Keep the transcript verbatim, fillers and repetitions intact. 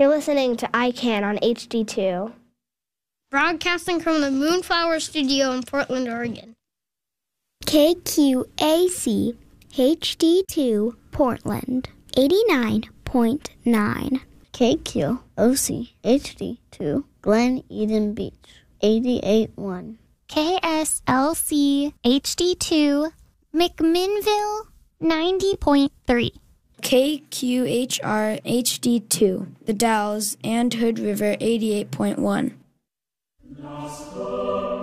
You're listening to I Can on H D two. Broadcasting from the Moonflower Studio in Portland, Oregon. K Q A C H D two Portland, eighty-nine point nine. K Q O C H D two Glen Eden Beach, eighty-eight point one. K S L C H D two McMinnville, ninety point three. K Q H R H D two The Dalles and Hood River, eighty-eight point one.